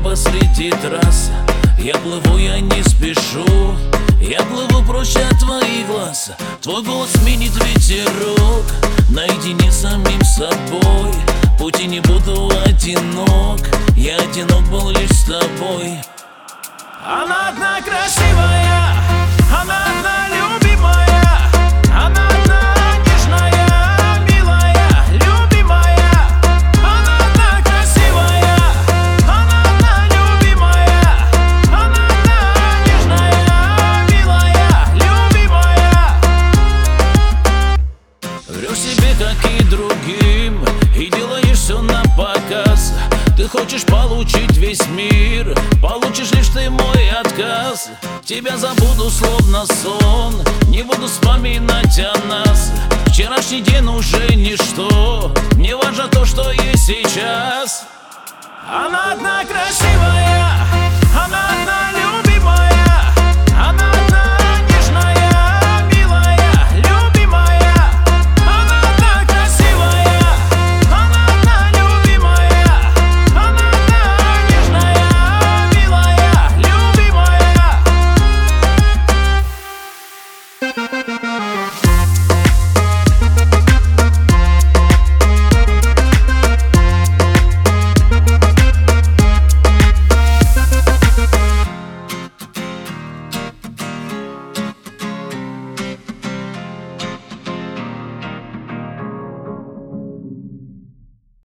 посреди трассы. Я плыву, я не спешу, я плыву прочь от твоих глаз. Твой голос сменит ветерок, наедине с самим собой. В пути не буду одинок, я одинок был лишь с тобой. Она одна красивая, она одна любимая, она одна нежная, милая, любимая. Она одна красивая, она одна любимая, она одна нежная, милая, любимая. Врешь себе, как и другим, и делаешь все на показ. Ты хочешь получить весь мир, получишь лишь ты мой отказ. Тебя забуду словно сон, не буду вспоминать о нас. Вчерашний день уже ничто, мне важно то, что есть сейчас. Она одна красивая.